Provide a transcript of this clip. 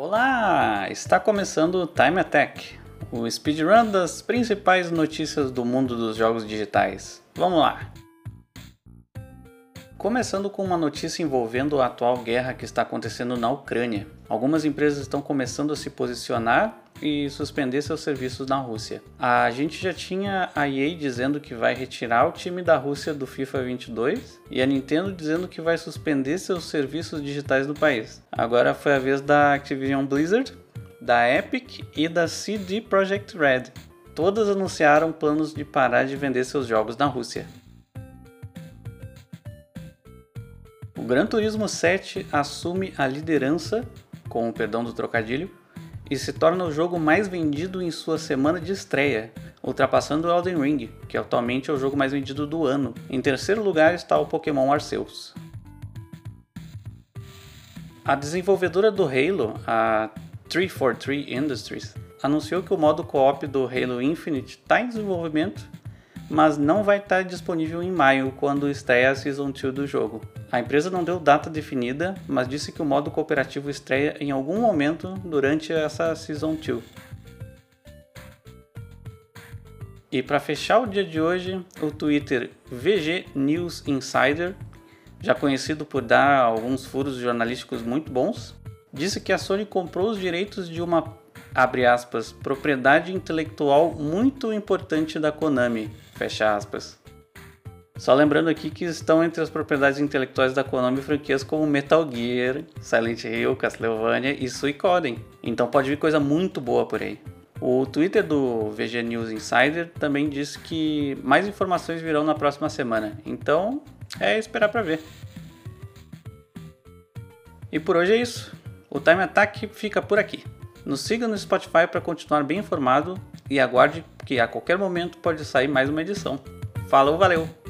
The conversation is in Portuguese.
Olá! Está começando o Time Attack, o speedrun das principais notícias do mundo dos jogos digitais. Vamos lá! Começando com uma notícia envolvendo a atual guerra que está acontecendo na Ucrânia. Algumas empresas estão começando a se posicionar e suspender seus serviços na Rússia. A gente já tinha a EA dizendo que vai retirar o time da Rússia do FIFA 22 e a Nintendo dizendo que vai suspender seus serviços digitais no país. Agora foi a vez da Activision Blizzard, da Epic e da CD Projekt Red. Todas anunciaram planos de parar de vender seus jogos na Rússia. O Gran Turismo 7 assume a liderança, com o perdão do trocadilho, e se torna o jogo mais vendido em sua semana de estreia, ultrapassando o Elden Ring, que atualmente é o jogo mais vendido do ano. Em terceiro lugar está o Pokémon Arceus. A desenvolvedora do Halo, a 343 Industries, anunciou que o modo co-op do Halo Infinite está em desenvolvimento, mas não vai estar disponível em maio, quando estreia a Season 2 do jogo. A empresa não deu data definida, mas disse que o modo cooperativo estreia em algum momento durante essa Season 2. E para fechar o dia de hoje, o Twitter VG News Insider, já conhecido por dar alguns furos jornalísticos muito bons, disse que a Sony comprou os direitos de uma, abre aspas, propriedade intelectual muito importante da Konami, fecha aspas. Só lembrando aqui que estão entre as propriedades intelectuais da Konami franquias como Metal Gear, Silent Hill, Castlevania e Suikoden. Então pode vir coisa muito boa por aí. O Twitter do VG News Insider também disse que mais informações virão na próxima semana. Então é esperar para ver. E por hoje é isso. O Time Attack fica por aqui. Nos siga no Spotify para continuar bem informado e aguarde que a qualquer momento pode sair mais uma edição. Falou, valeu!